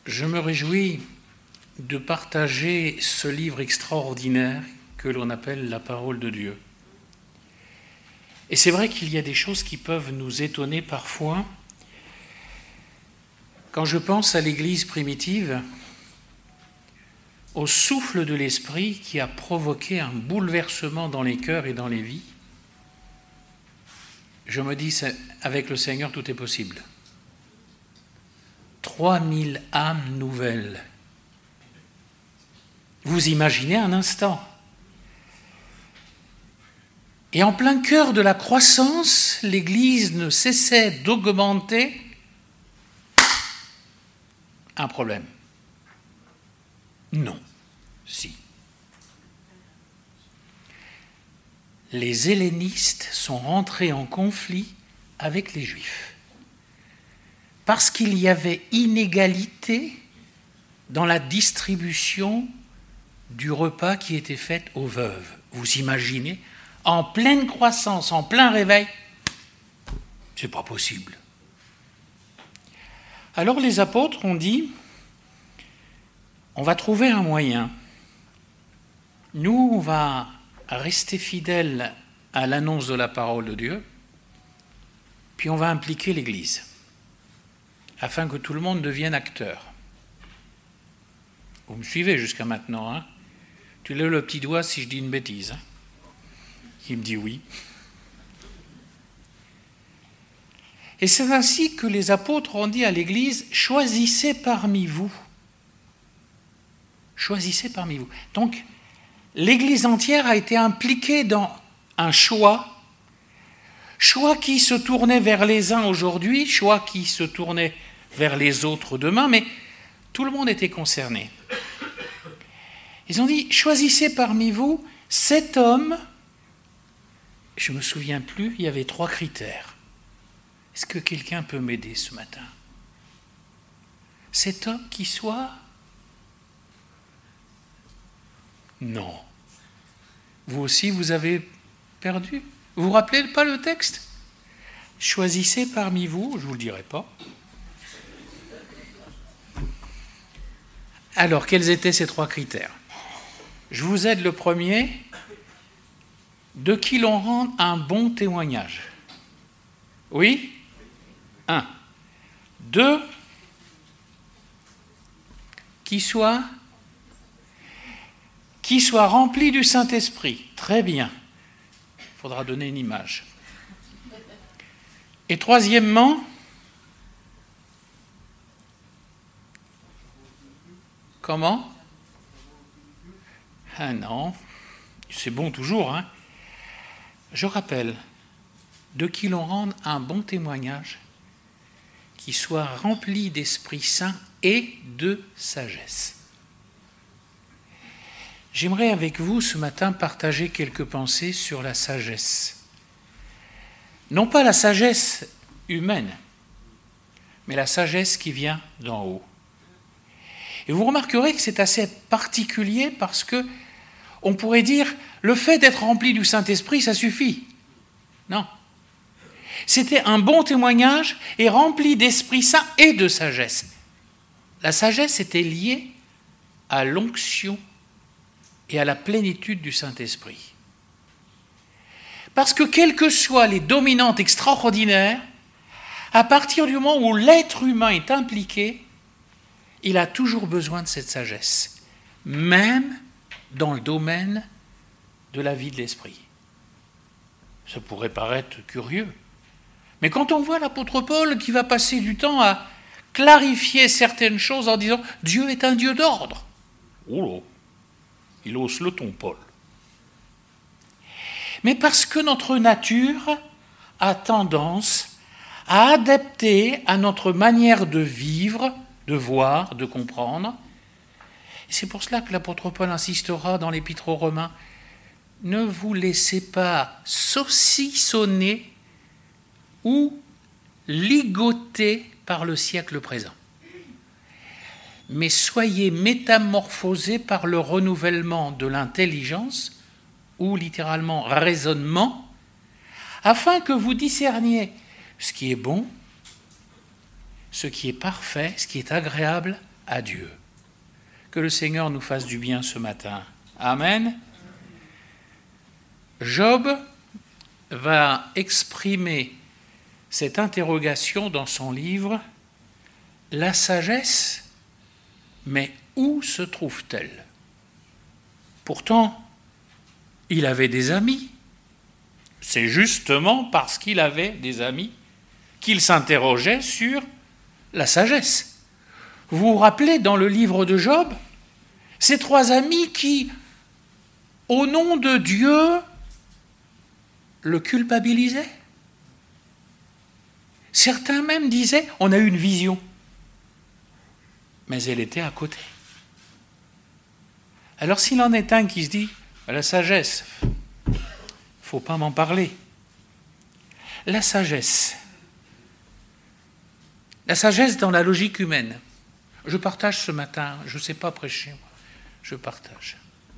Je me réjouis de partager ce livre extraordinaire que l'on appelle la parole de Dieu. Et c'est vrai qu'il y a des choses qui peuvent nous étonner parfois. Quand je pense à l'Église primitive, au souffle de l'Esprit qui a provoqué un bouleversement dans les cœurs et dans les vies, je me dis, avec le Seigneur, tout est possible. 3000 âmes nouvelles. Vous imaginez un instant. Et en plein cœur de la croissance, l'Église ne cessait d'augmenter. Un problème. Non. Si. Les hellénistes sont rentrés en conflit avec les Juifs. Parce qu'il y avait inégalité dans la distribution du repas qui était fait aux veuves. Vous imaginez, en pleine croissance, en plein réveil, c'est pas possible. Alors les apôtres ont dit, on va trouver un moyen. Nous, on va rester fidèles à l'annonce de la parole de Dieu, puis on va impliquer l'Église, afin que tout le monde devienne acteur. Vous me suivez jusqu'à maintenant, hein? Tu lèves le petit doigt si je dis une bêtise. Hein? Il me dit oui. Et c'est ainsi que les apôtres ont dit à l'Église, choisissez parmi vous. Choisissez parmi vous. Donc, l'Église entière a été impliquée dans un choix qui se tournait vers les uns aujourd'hui, choix qui se tournait vers les autres demain, mais tout le monde était concerné. Ils ont dit, choisissez parmi vous cet homme, je ne me souviens plus, il y avait 3 critères. Est-ce que quelqu'un peut m'aider ce matin? Cet homme qui soit... Non. Vous aussi, vous avez perdu? Vous vous rappelez pas le texte? Choisissez parmi vous, je ne vous le dirai pas. Alors, quels étaient ces 3 critères? Je vous aide le premier. De qui l'on rend un bon témoignage? Oui? 1. 2. Qui soit rempli du Saint-Esprit. Très bien. Il faudra donner une image. Et troisièmement, comment? Ah non, c'est bon toujours, hein? Je rappelle, de qui l'on rende un bon témoignage, qui soit rempli d'Esprit Saint et de sagesse. J'aimerais avec vous ce matin partager quelques pensées sur la sagesse. Non pas la sagesse humaine, mais la sagesse qui vient d'en haut. Et vous remarquerez que c'est assez particulier parce que on pourrait dire le fait d'être rempli du Saint-Esprit, ça suffit. Non. C'était un bon témoignage et rempli d'Esprit Saint et de sagesse. La sagesse était liée à l'onction et à la plénitude du Saint-Esprit. Parce que quelles que soient les dominantes extraordinaires, à partir du moment où l'être humain est impliqué, il a toujours besoin de cette sagesse, même dans le domaine de la vie de l'esprit. Ça pourrait paraître curieux, mais quand on voit l'apôtre Paul qui va passer du temps à clarifier certaines choses en disant « Dieu est un Dieu d'ordre ». Oh là, il hausse le ton, Paul. Mais parce que notre nature a tendance à adapter à notre manière de vivre, de voir, de comprendre. Et c'est pour cela que l'apôtre Paul insistera dans l'Épître aux Romains. Ne vous laissez pas saucissonner ou ligoter par le siècle présent. Mais soyez métamorphosés par le renouvellement de l'intelligence, ou littéralement raisonnement, afin que vous discerniez ce qui est bon, ce qui est parfait, ce qui est agréable, à Dieu. Que le Seigneur nous fasse du bien ce matin. Amen. Job va exprimer cette interrogation dans son livre « La sagesse, mais où se trouve-t-elle » Pourtant, il avait des amis. C'est justement parce qu'il avait des amis qu'il s'interrogeait sur la sagesse. Vous vous rappelez dans le livre de Job, ces 3 amis qui, au nom de Dieu, le culpabilisaient. Certains même disaient, on a eu une vision, mais elle était à côté. Alors s'il en est un qui se dit, la sagesse, il ne faut pas m'en parler. La sagesse dans la logique humaine. Je partage ce matin, je ne sais pas prêcher, moi. Je partage.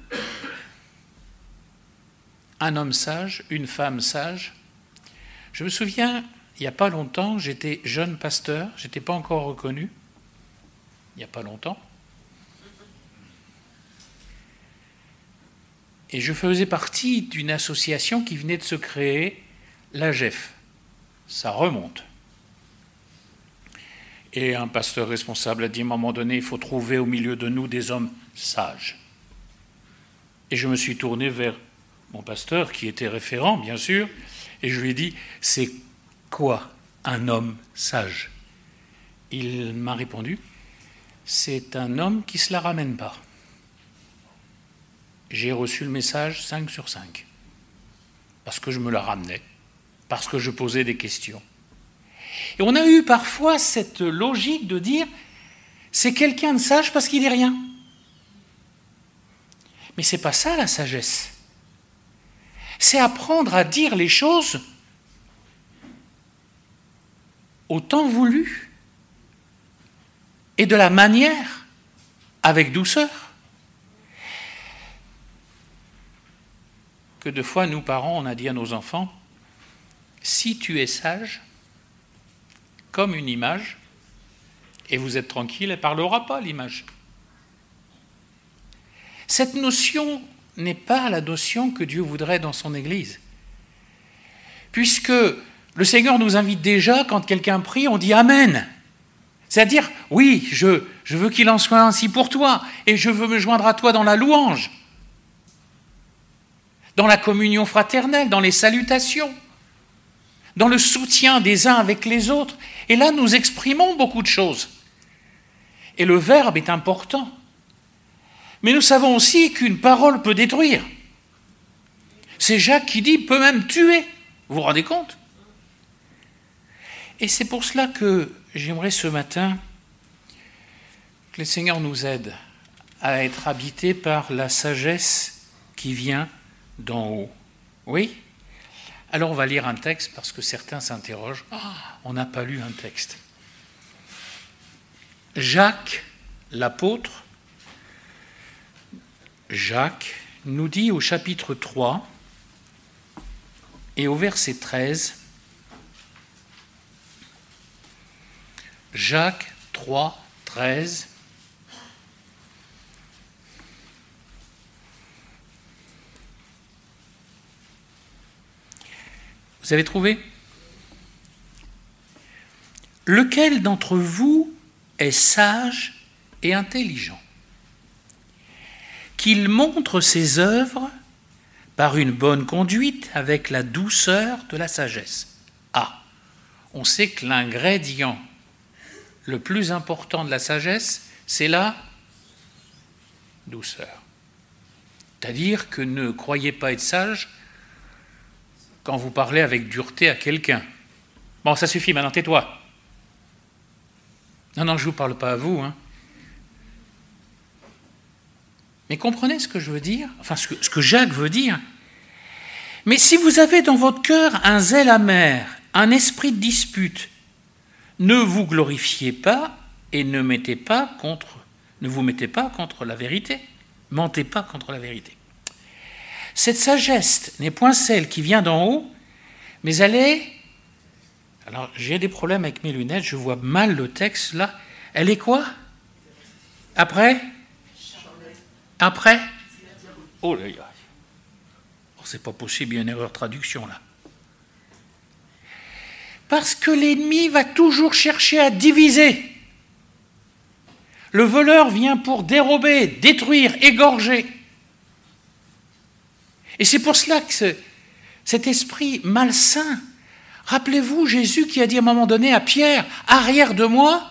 Un homme sage, une femme sage. Je me souviens, il n'y a pas longtemps, j'étais jeune pasteur, je n'étais pas encore reconnu, il n'y a pas longtemps. Et je faisais partie d'une association qui venait de se créer, l'AGEF. Ça remonte. Et un pasteur responsable a dit à un moment donné, il faut trouver au milieu de nous des hommes sages. Et je me suis tourné vers mon pasteur, qui était référent, bien sûr, et je lui ai dit, c'est quoi un homme sage ? Il m'a répondu, c'est un homme qui ne se la ramène pas. J'ai reçu le message 5 sur 5, parce que je me la ramenais, parce que je posais des questions. Et on a eu parfois cette logique de dire c'est quelqu'un de sage parce qu'il n'est rien. Mais ce n'est pas ça la sagesse. C'est apprendre à dire les choses au temps voulu et de la manière avec douceur. Que de fois, nous parents, on a dit à nos enfants, si tu es sage, comme une image, et vous êtes tranquille, elle ne parlera pas, l'image. Cette notion n'est pas la notion que Dieu voudrait dans son Église. Puisque le Seigneur nous invite déjà, quand quelqu'un prie, on dit « Amen ». C'est-à-dire, oui, je veux qu'il en soit ainsi pour toi, et je veux me joindre à toi dans la louange, dans la communion fraternelle, dans les salutations, dans le soutien des uns avec les autres. Et là, nous exprimons beaucoup de choses. Et le verbe est important. Mais nous savons aussi qu'une parole peut détruire. C'est Jacques qui dit, peut même tuer. Vous vous rendez compte ? Et c'est pour cela que j'aimerais ce matin que le Seigneur nous aide à être habités par la sagesse qui vient d'en haut. Oui ? Alors on va lire un texte parce que certains s'interrogent. On n'a pas lu un texte. Jacques, l'apôtre, Jacques nous dit au chapitre 3 et au verset 13, Jacques 3, 13, vous avez trouvé ? Lequel d'entre vous est sage et intelligent ? Qu'il montre ses œuvres par une bonne conduite avec la douceur de la sagesse. On sait que l'ingrédient le plus important de la sagesse, c'est la douceur. C'est-à-dire que ne croyez pas être sage quand vous parlez avec dureté à quelqu'un. Bon, ça suffit, maintenant tais-toi. Non, je ne vous parle pas à vous. Mais comprenez ce que je veux dire, enfin ce que Jacques veut dire. Mais si vous avez dans votre cœur un zèle amer, un esprit de dispute, ne vous glorifiez pas et ne vous mettez pas contre la vérité. Mentez pas contre la vérité. Cette sagesse n'est point celle qui vient d'en haut, mais elle est... Alors, j'ai des problèmes avec mes lunettes, je vois mal le texte là. Elle est quoi ? Après? Après? Oh là là. Oh, c'est pas possible, il y a une erreur de traduction là. Parce que l'ennemi va toujours chercher à diviser. Le voleur vient pour dérober, détruire, égorger. Et c'est pour cela que cet esprit malsain, rappelez-vous Jésus qui a dit à un moment donné à Pierre, arrière de moi,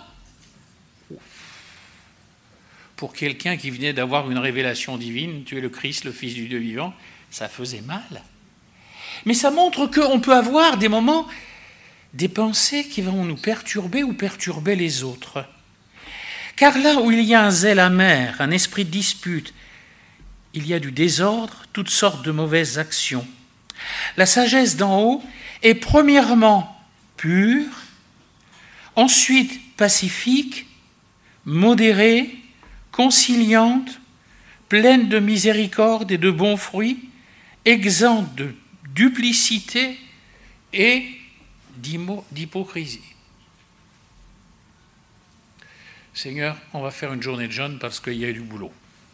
pour quelqu'un qui venait d'avoir une révélation divine, tu es le Christ, le Fils du Dieu vivant, ça faisait mal. Mais ça montre qu'on peut avoir des moments, des pensées qui vont nous perturber ou perturber les autres. Car là où il y a un zèle amer, un esprit de dispute, il y a du désordre, toutes sortes de mauvaises actions. La sagesse d'en haut est premièrement pure, ensuite pacifique, modérée, conciliante, pleine de miséricorde et de bons fruits, exempte de duplicité et d'hypocrisie. Seigneur, on va faire une journée de jeûne parce qu'il y a du boulot.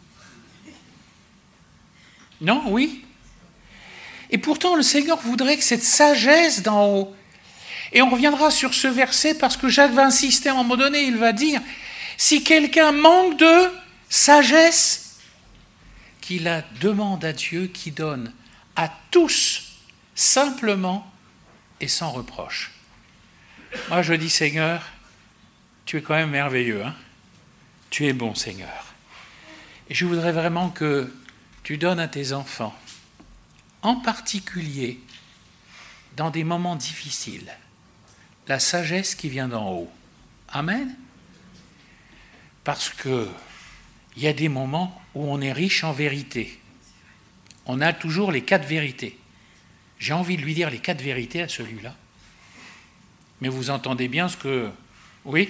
Non, oui. Et pourtant, le Seigneur voudrait que cette sagesse d'en haut, et on reviendra sur ce verset parce que Jacques va insister à un moment donné, il va dire, si quelqu'un manque de sagesse, qu'il la demande à Dieu qui donne à tous, simplement et sans reproche. Moi, je dis, Seigneur, tu es quand même merveilleux, hein? Tu es bon, Seigneur. Et je voudrais vraiment que tu donnes à tes enfants, en particulier dans des moments difficiles, la sagesse qui vient d'en haut. Amen. Parce qu'il y a des moments où on est riche en vérité. On a toujours les 4 vérités. J'ai envie de lui dire les 4 vérités à celui-là. Mais vous entendez bien ce que... Oui.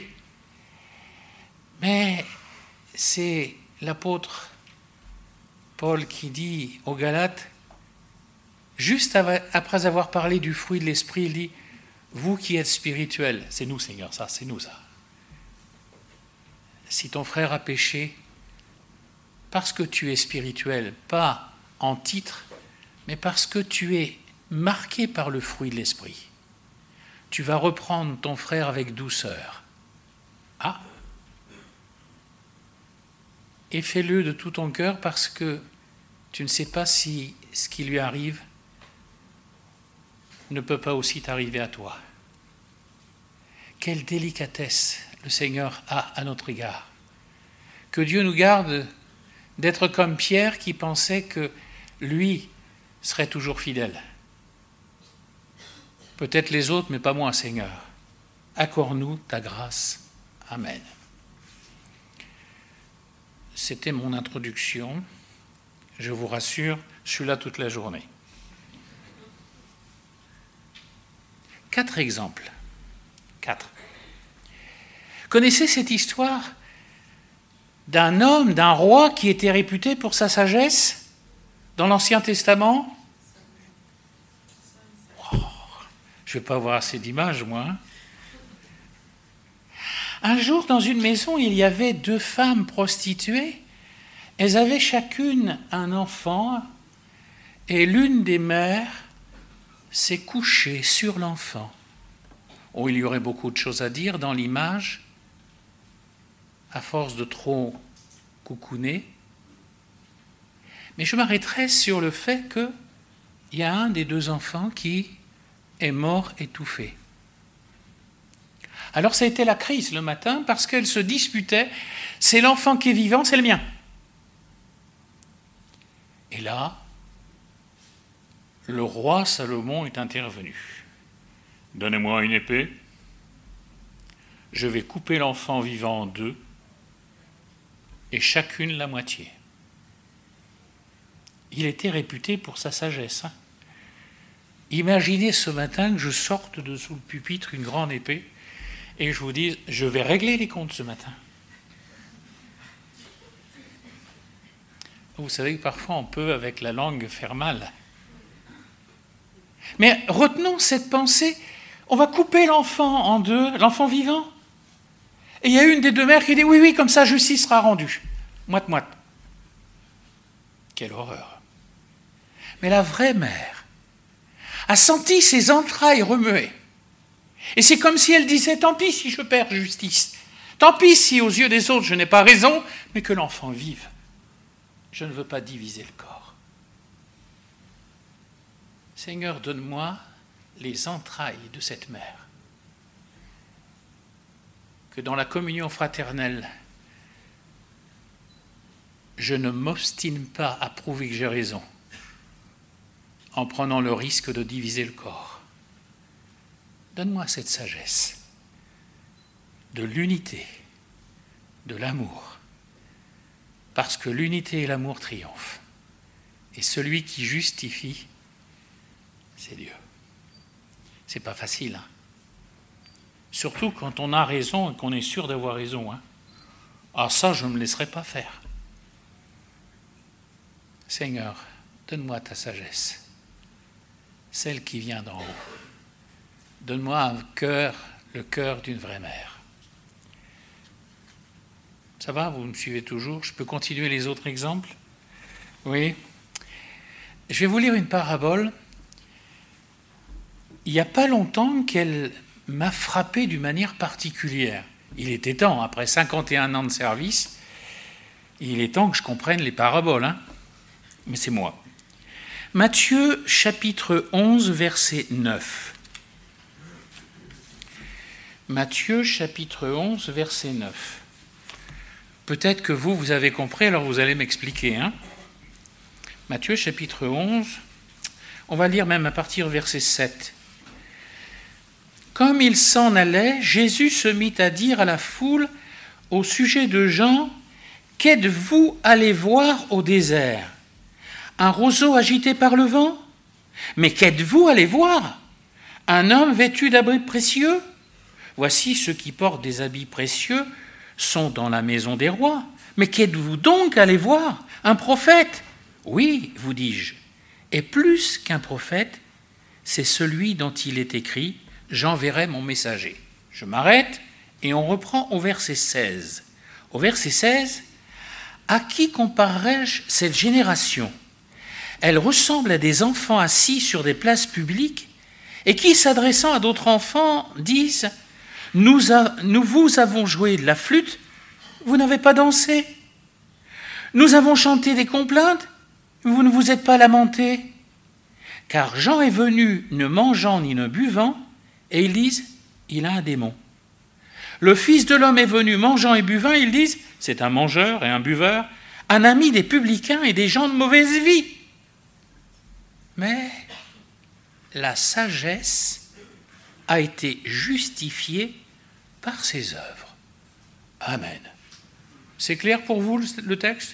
Mais c'est l'apôtre Paul qui dit aux Galates, juste après avoir parlé du fruit de l'esprit, il dit, vous qui êtes spirituels, c'est nous Seigneur, ça, c'est nous ça. Si ton frère a péché, parce que tu es spirituel, pas en titre, mais parce que tu es marqué par le fruit de l'esprit, tu vas reprendre ton frère avec douceur. Ah! Et fais-le de tout ton cœur parce que tu ne sais pas si ce qui lui arrive ne peut pas aussi t'arriver à toi. Quelle délicatesse le Seigneur a à notre égard. Que Dieu nous garde d'être comme Pierre qui pensait que lui serait toujours fidèle. Peut-être les autres, mais pas moi, Seigneur. Accorde-nous ta grâce. Amen. C'était mon introduction. Je vous rassure, je suis là toute la journée. 4 exemples. 4. Connaissez cette histoire d'un homme, d'un roi qui était réputé pour sa sagesse dans l'Ancien Testament? Oh, je ne vais pas avoir assez d'images, moi. Un jour, dans une maison, il y avait 2 femmes prostituées. Elles avaient chacune un enfant et l'une des mères s'est couchée sur l'enfant. Oh, il y aurait beaucoup de choses à dire dans l'image, à force de trop coucouner. Mais je m'arrêterai sur le fait qu'il y a un des 2 enfants qui est mort étouffé. Alors ça a été la crise le matin parce qu'elle se disputait, c'est l'enfant qui est vivant, c'est le mien. Et là, le roi Salomon est intervenu. Donnez-moi une épée, je vais couper l'enfant vivant en 2 et chacune la moitié. Il était réputé pour sa sagesse. Hein. Imaginez ce matin que je sorte de sous le pupitre une grande épée et je vous dis, je vais régler les comptes ce matin. Vous savez que parfois on peut, avec la langue, faire mal. Mais retenons cette pensée, on va couper l'enfant en 2, l'enfant vivant. Et il y a une des deux mères qui dit, oui, oui, comme ça, justice sera rendue. Moite-moite. Quelle horreur. Mais la vraie mère a senti ses entrailles remuer. Et c'est comme si elle disait, tant pis si je perds justice. Tant pis si aux yeux des autres je n'ai pas raison, mais que l'enfant vive. Je ne veux pas diviser le corps. Seigneur, donne-moi les entrailles de cette mère. Que dans la communion fraternelle, je ne m'obstine pas à prouver que j'ai raison en prenant le risque de diviser le corps. Donne-moi cette sagesse de l'unité, de l'amour, parce que l'unité et l'amour triomphent. Et celui qui justifie, c'est Dieu. C'est pas facile, hein. Surtout quand on a raison et qu'on est sûr d'avoir raison, hein. Ah, ça, je ne me laisserai pas faire. Seigneur, donne-moi ta sagesse, celle qui vient d'en haut. Donne-moi un cœur, le cœur d'une vraie mère. Ça va, vous me suivez toujours? Je peux continuer les autres exemples? Oui. Je vais vous lire une parabole. Il n'y a pas longtemps qu'elle m'a frappé d'une manière particulière. Il était temps, après 51 ans de service, il est temps que je comprenne les paraboles, hein. Mais c'est moi. Matthieu, chapitre 11, verset 9. Matthieu, chapitre 11, verset 9. Peut-être que vous avez compris, alors vous allez m'expliquer, hein. Matthieu, chapitre 11, on va lire même à partir du verset 7. Comme il s'en allait, Jésus se mit à dire à la foule au sujet de Jean, « Qu'êtes-vous allés voir au désert? Un roseau agité par le vent? Mais qu'êtes-vous allés voir? Un homme vêtu d'habits précieux? Voici ceux qui portent des habits précieux sont dans la maison des rois. Mais qu'êtes-vous donc allés voir? Un prophète? Oui, vous dis-je. Et plus qu'un prophète, c'est celui dont il est écrit, j'enverrai mon messager. Je m'arrête et on reprend au verset 16. Au verset 16, à qui comparerai-je cette génération? Elle ressemble à des enfants assis sur des places publiques et qui, s'adressant à d'autres enfants, disent « Nous vous avons joué de la flûte, vous n'avez pas dansé. Nous avons chanté des complaintes, vous ne vous êtes pas lamentés. Car Jean est venu ne mangeant ni ne buvant, et ils disent « Il a un démon. » Le Fils de l'homme est venu mangeant et buvant, ils disent « C'est un mangeur et un buveur, un ami des publicains et des gens de mauvaise vie. » Mais la sagesse a été justifiée par ses œuvres. Amen. C'est clair pour vous le texte?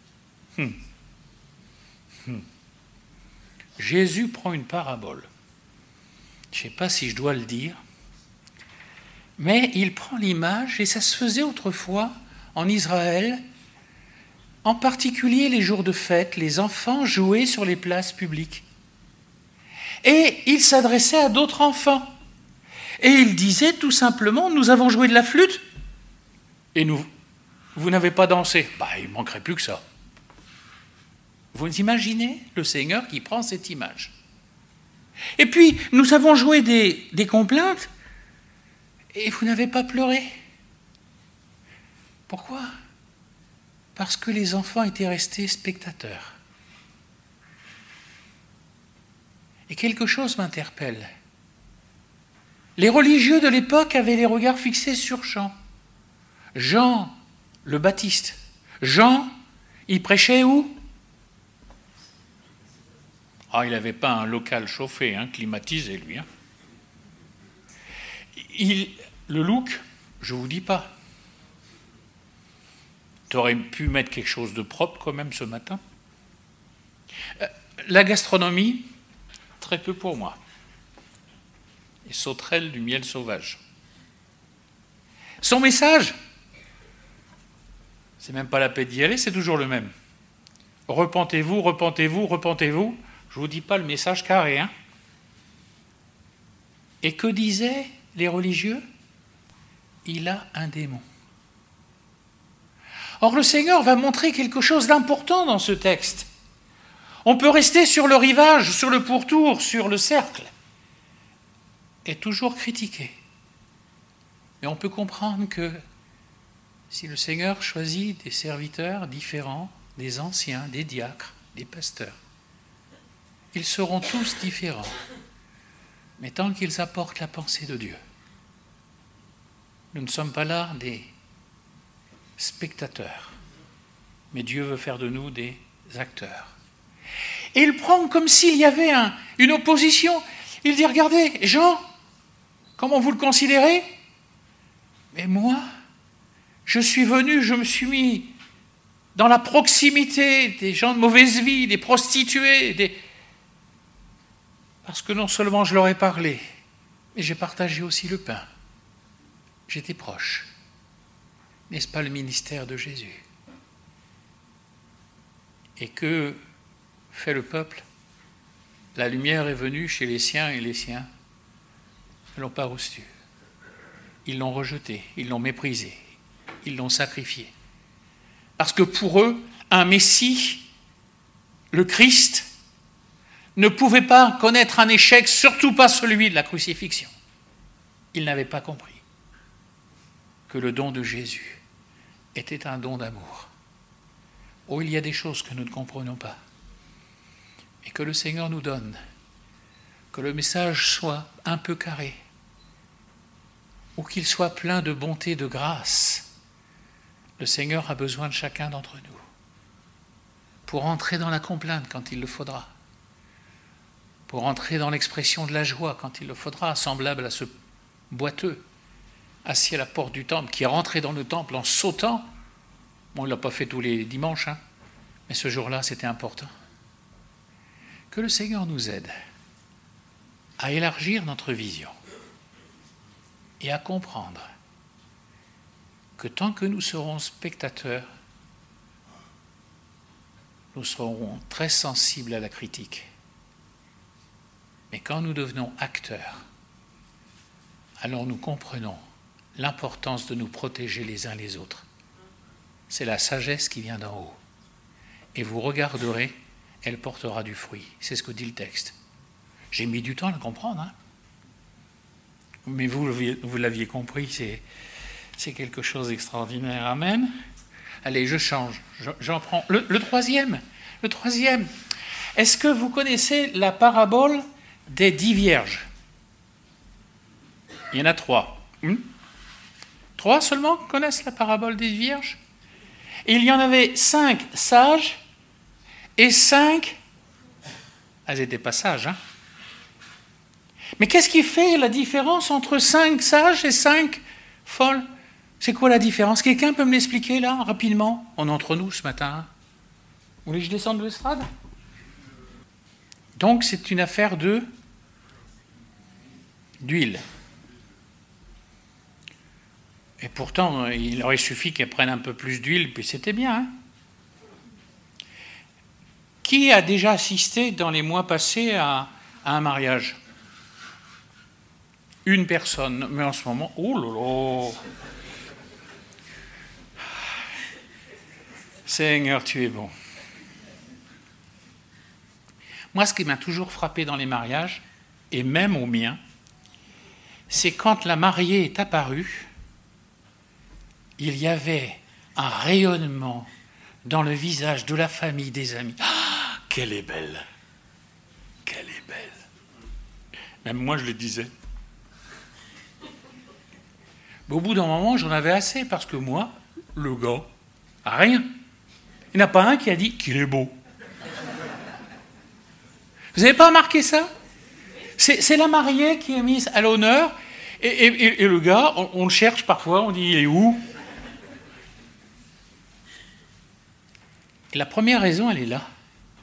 Jésus prend une parabole. Je ne sais pas si je dois le dire, mais il prend l'image, et ça se faisait autrefois en Israël, en particulier les jours de fête, les enfants jouaient sur les places publiques. Et il s'adressait à d'autres enfants. Et il disait tout simplement, nous avons joué de la flûte, et vous n'avez pas dansé. Il ne manquerait plus que ça. Vous imaginez le Seigneur qui prend cette image. Et puis, nous avons joué des complaintes, et vous n'avez pas pleuré. Pourquoi? Parce que les enfants étaient restés spectateurs. Et quelque chose m'interpelle. Les religieux de l'époque avaient les regards fixés sur Jean. Jean, le Baptiste. Jean, il prêchait où? Il n'avait pas un local chauffé, climatisé, lui. Le look, je ne vous dis pas. Tu aurais pu mettre quelque chose de propre quand même ce matin. La gastronomie, très peu pour moi. Et sauterelles du miel sauvage. Son message, c'est même pas la peine d'y aller, c'est toujours le même. Repentez-vous, repentez-vous, repentez-vous. Je ne vous dis pas le message carré. Et que disaient les religieux? Il a un démon. Or, le Seigneur va montrer quelque chose d'important dans ce texte. On peut rester sur le rivage, sur le pourtour, sur le cercle, et toujours critiquer. Mais on peut comprendre que si le Seigneur choisit des serviteurs différents, des anciens, des diacres, des pasteurs, ils seront tous différents, mais tant qu'ils apportent la pensée de Dieu. Nous ne sommes pas là des spectateurs, mais Dieu veut faire de nous des acteurs. Et il prend comme s'il y avait une opposition. Il dit, regardez, Jean, comment vous le considérez? Mais moi, je suis venu, je me suis mis dans la proximité des gens de mauvaise vie, des prostituées, parce que non seulement je leur ai parlé, mais j'ai partagé aussi le pain. J'étais proche. N'est-ce pas le ministère de Jésus? Et que fait le peuple? La lumière est venue chez les siens et les siens ne l'ont pas reçue. Ils l'ont rejeté, ils l'ont méprisé, ils l'ont sacrifié. Parce que pour eux, un Messie, le Christ, ne pouvait pas connaître un échec, surtout pas celui de la crucifixion. Ils n'avaient pas compris que le don de Jésus était un don d'amour. Oh, il y a des choses que nous ne comprenons pas, et que le Seigneur nous donne, que le message soit un peu carré, ou qu'il soit plein de bonté, de grâce. Le Seigneur a besoin de chacun d'entre nous pour entrer dans la complainte quand il le faudra, pour entrer dans l'expression de la joie quand il le faudra, semblable à ce boiteux assis à la porte du temple qui est rentré dans le temple en sautant. Bon, il ne l'a pas fait tous les dimanches, mais ce jour-là, c'était important. Que le Seigneur nous aide à élargir notre vision et à comprendre que tant que nous serons spectateurs, nous serons très sensibles à la critique. Mais quand nous devenons acteurs, alors nous comprenons l'importance de nous protéger les uns les autres. C'est la sagesse qui vient d'en haut. Et vous regarderez, elle portera du fruit. C'est ce que dit le texte. J'ai mis du temps à le comprendre, mais vous l'aviez compris, c'est quelque chose d'extraordinaire. Amen. Allez, je change. J'en prends. Le troisième. Est-ce que vous connaissez la parabole des 10 vierges? Il y en a 3. 3 seulement connaissent la parabole des vierges? Et il y en avait 5 sages et 5... Elles n'étaient pas sages, Mais qu'est-ce qui fait la différence entre 5 sages et 5 folles? C'est quoi la différence? Quelqu'un peut me l'expliquer là, rapidement? On est entre nous ce matin. Vous voulez que je descende de l'estrade? Donc c'est une affaire d'huile. Et pourtant, il aurait suffi qu'elle prenne un peu plus d'huile, puis c'était bien. Qui a déjà assisté dans les mois passés à un mariage? Une personne. Mais en ce moment, oh là là! Seigneur, tu es bon. Moi, ce qui m'a toujours frappé dans les mariages, et même au mien, c'est quand la mariée est apparue, il y avait un rayonnement dans le visage de la famille, des amis. Ah, qu'elle est belle! Qu'elle est belle! Même moi, je le disais. Mais au bout d'un moment, j'en avais assez, parce que moi, le gars, rien. Il n'y en a pas un qui a dit qu'il est beau. Vous n'avez pas remarqué ça? C'est la mariée qui est mise à l'honneur, et le gars, on le cherche parfois, on dit il est où? Et la première raison, elle est là.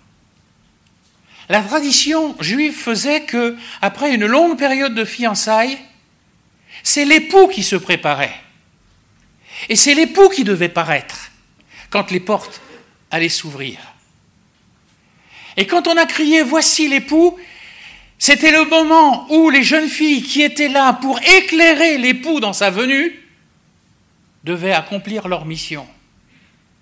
La tradition juive faisait que, après une longue période de fiançailles, c'est l'époux qui se préparait. Et c'est l'époux qui devait paraître quand les portes allaient s'ouvrir. Et quand on a crié « Voici l'époux », c'était le moment où les jeunes filles qui étaient là pour éclairer l'époux dans sa venue devaient accomplir leur mission.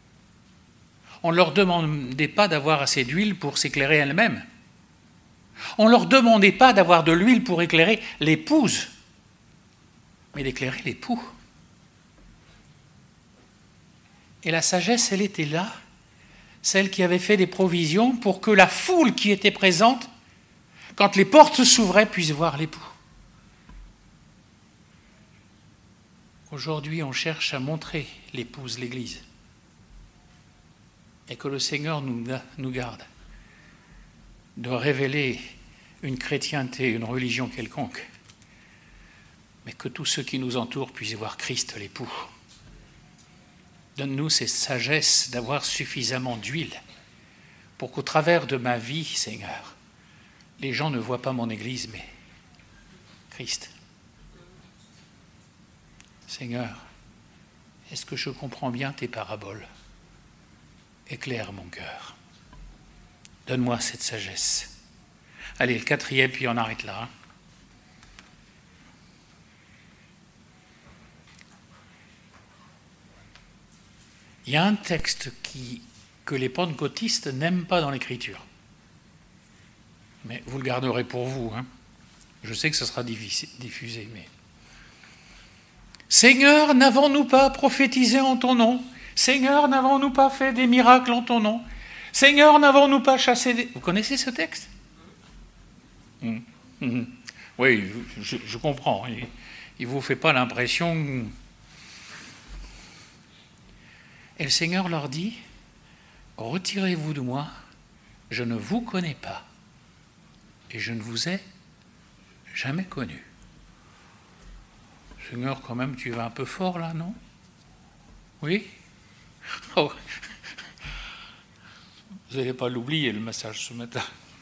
On ne leur demandait pas d'avoir assez d'huile pour s'éclairer elles-mêmes. On ne leur demandait pas d'avoir de l'huile pour éclairer l'épouse, mais d'éclairer l'époux. Et la sagesse, elle était là, celle qui avait fait des provisions pour que la foule qui était présente, quand les portes s'ouvraient, puisse voir l'époux. Aujourd'hui, on cherche à montrer l'épouse, l'Église, et que le Seigneur nous garde de révéler une chrétienté, une religion quelconque, mais que tous ceux qui nous entourent puissent voir Christ, l'époux. Donne-nous cette sagesse d'avoir suffisamment d'huile pour qu'au travers de ma vie, Seigneur, les gens ne voient pas mon Église, mais Christ. Seigneur, est-ce que je comprends bien tes paraboles? Éclaire mon cœur. Donne-moi cette sagesse. Allez, le 4e, puis on arrête là. Il y a un texte que les pentecôtistes n'aiment pas dans l'Écriture. Mais vous le garderez pour vous. Je sais que ce sera diffusé, mais... Seigneur, n'avons-nous pas prophétisé en ton nom? Seigneur, n'avons-nous pas fait des miracles en ton nom? Seigneur, n'avons-nous pas chassé des... Vous connaissez ce texte? Oui, je comprends. Il ne vous fait pas l'impression... Et le Seigneur leur dit, retirez-vous de moi, je ne vous connais pas, et je ne vous ai jamais connu. Seigneur, quand même, tu vas un peu fort là, non? Oui? Oh. Vous n'allez pas l'oublier, le message ce matin.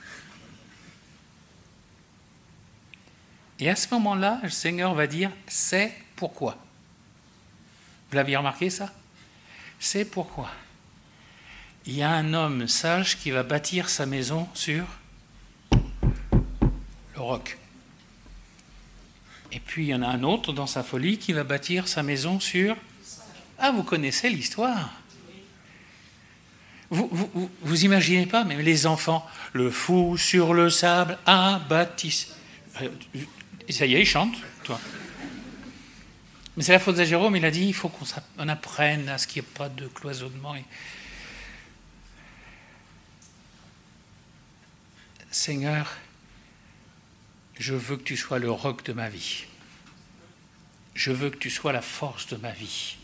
Et à ce moment-là, le Seigneur va dire, c'est pourquoi. Vous l'aviez remarqué ça? C'est pourquoi. Il y a un homme sage qui va bâtir sa maison sur le roc. Et puis il y en a un autre dans sa folie qui va bâtir sa maison sur... Ah, vous connaissez l'histoire. Vous imaginez pas, même les enfants, le fou sur le sable a bâti... Ça y est, il chante, toi. Mais c'est la faute de Jérôme, il a dit, il faut qu'on apprenne à ce qu'il n'y ait pas de cloisonnement. Seigneur, je veux que tu sois le roc de ma vie. Je veux que tu sois la force de ma vie.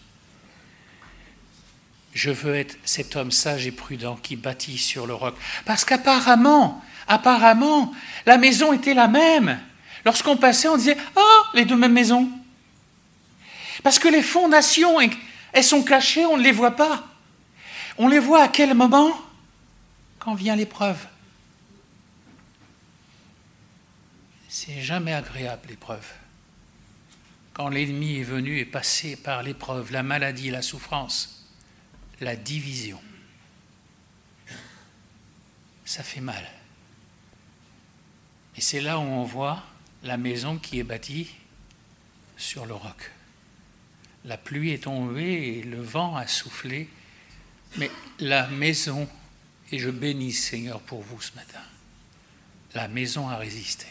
Je veux être cet homme sage et prudent qui bâtit sur le roc. Parce qu'apparemment, la maison était la même. Lorsqu'on passait, on disait « Ah, les deux mêmes maisons !» Parce que les fondations, elles sont cachées, on ne les voit pas. On les voit à quel moment? Quand vient l'épreuve. C'est jamais agréable, l'épreuve. Quand l'ennemi est venu et passé par l'épreuve, la maladie, la souffrance, la division, ça fait mal. Et c'est là où on voit la maison qui est bâtie sur le roc. La pluie est tombée et le vent a soufflé, mais la maison, et je bénis Seigneur pour vous ce matin, la maison a résisté.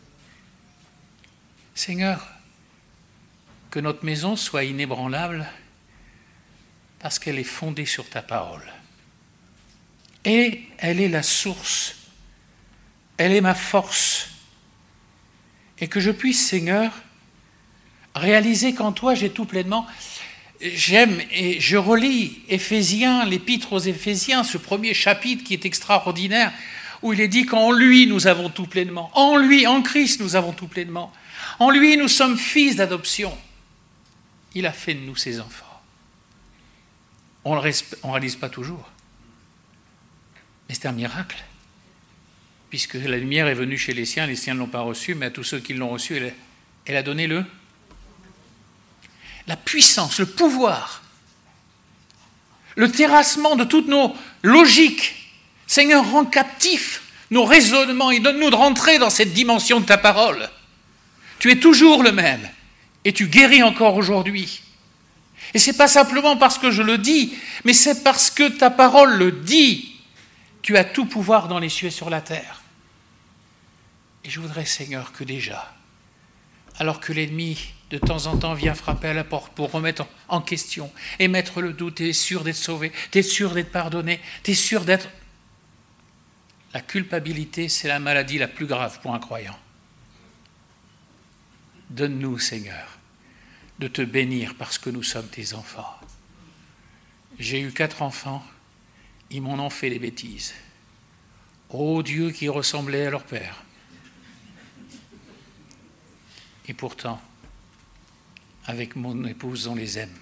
Seigneur, que notre maison soit inébranlable parce qu'elle est fondée sur ta parole. Et elle est la source, elle est ma force. Et que je puisse, Seigneur, réaliser qu'en toi j'ai tout pleinement. J'aime et je relis Éphésiens, l'épître aux Éphésiens, ce premier chapitre qui est extraordinaire, où il est dit qu'en lui nous avons tout pleinement. En lui, en Christ, nous avons tout pleinement. En lui, nous sommes fils d'adoption. Il a fait de nous ses enfants. On ne réalise pas toujours. Mais c'est un miracle. Puisque la lumière est venue chez les siens ne l'ont pas reçue, mais à tous ceux qui l'ont reçue, elle a donné la puissance, le pouvoir, le terrassement de toutes nos logiques. Seigneur, rends captifs nos raisonnements et donne-nous de rentrer dans cette dimension de ta parole. Tu es toujours le même et tu guéris encore aujourd'hui. Et ce n'est pas simplement parce que je le dis, mais c'est parce que ta parole le dit. Tu as tout pouvoir dans les cieux et sur la terre. Et je voudrais, Seigneur, que déjà, alors que l'ennemi, de temps en temps, vient frapper à la porte pour remettre en question et mettre le doute, tu es sûr d'être sauvé, tu es sûr d'être pardonné, tu es sûr d'être... La culpabilité, c'est la maladie la plus grave pour un croyant. Donne-nous, Seigneur, de te bénir parce que nous sommes tes enfants. J'ai eu 4 enfants, ils m'en ont fait des bêtises. Ô Dieu qui ressemblait à leur père. Et pourtant, avec mon épouse, on les aime.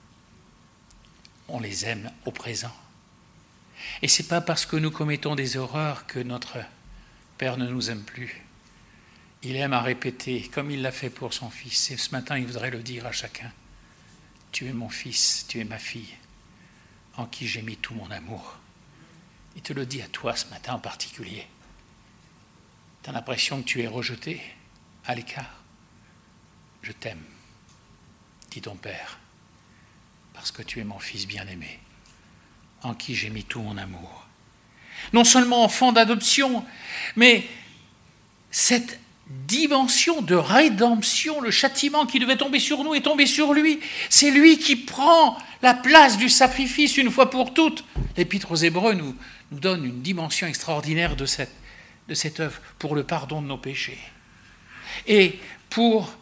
On les aime au présent. Et ce n'est pas parce que nous commettons des horreurs que notre Père ne nous aime plus. Il aime à répéter, comme il l'a fait pour son fils. Et ce matin, il voudrait le dire à chacun. Tu es mon fils, tu es ma fille, en qui j'ai mis tout mon amour. Il te le dit à toi ce matin en particulier. Tu as l'impression que tu es rejeté, à l'écart. Je t'aime, dit ton Père, parce que tu es mon fils bien-aimé, en qui j'ai mis tout mon amour. Non seulement enfant d'adoption, mais cette dimension de rédemption, le châtiment qui devait tomber sur nous est tombé sur lui. C'est lui qui prend la place du sacrifice une fois pour toutes. L'Épître aux Hébreux nous donne une dimension extraordinaire de cette œuvre pour le pardon de nos péchés. Et pour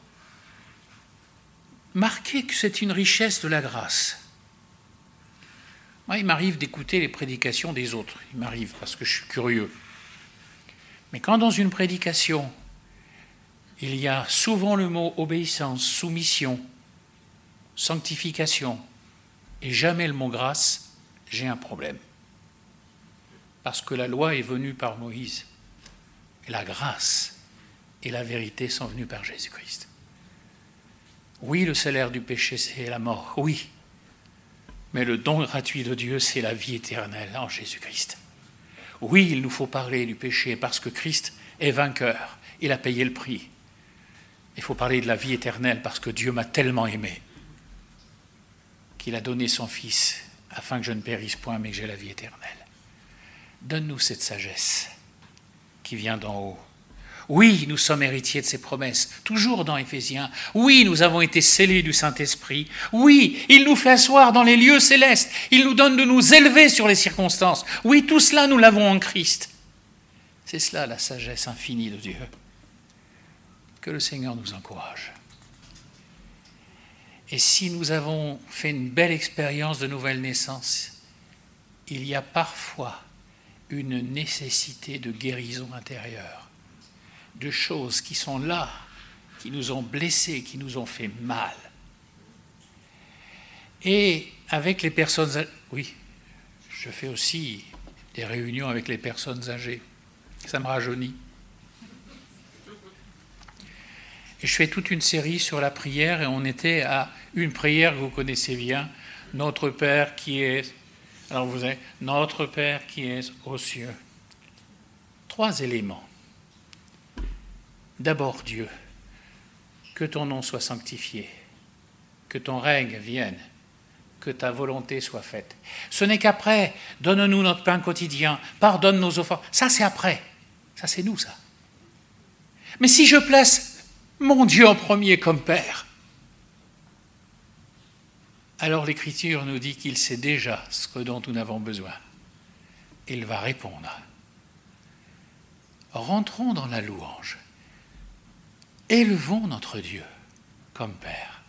marquer que c'est une richesse de la grâce. Moi, il m'arrive d'écouter les prédications des autres. Il m'arrive parce que je suis curieux. Mais quand dans une prédication, il y a souvent le mot obéissance, soumission, sanctification, et jamais le mot grâce, j'ai un problème. Parce que la loi est venue par Moïse, et la grâce et la vérité sont venues par Jésus-Christ. Oui, le salaire du péché, c'est la mort, oui. Mais le don gratuit de Dieu, c'est la vie éternelle en Jésus-Christ. Oui, il nous faut parler du péché parce que Christ est vainqueur. Il a payé le prix. Il faut parler de la vie éternelle parce que Dieu m'a tellement aimé qu'il a donné son Fils afin que je ne périsse point mais que j'ai la vie éternelle. Donne-nous cette sagesse qui vient d'en haut. Oui, nous sommes héritiers de ses promesses, toujours dans Éphésiens. Oui, nous avons été scellés du Saint-Esprit. Oui, il nous fait asseoir dans les lieux célestes. Il nous donne de nous élever sur les circonstances. Oui, tout cela, nous l'avons en Christ. C'est cela la sagesse infinie de Dieu. Que le Seigneur nous encourage. Et si nous avons fait une belle expérience de nouvelle naissance, il y a parfois une nécessité de guérison intérieure, de choses qui sont là, qui nous ont blessés, qui nous ont fait mal. Et avec les personnes... Oui, je fais aussi des réunions avec les personnes âgées. Ça me rajeunit. Et je fais toute une série sur la prière et on était à une prière que vous connaissez bien, Notre Père qui est... Alors vous avez Notre Père qui est aux cieux. 3 éléments. D'abord Dieu, que ton nom soit sanctifié, que ton règne vienne, que ta volonté soit faite. Ce n'est qu'après, donne-nous notre pain quotidien, pardonne nos offenses. Ça c'est après, ça c'est nous ça. Mais si je place mon Dieu en premier comme Père, alors l'Écriture nous dit qu'il sait déjà ce dont nous avons besoin. Il va répondre. Rentrons dans la louange. Élevons notre Dieu comme Père.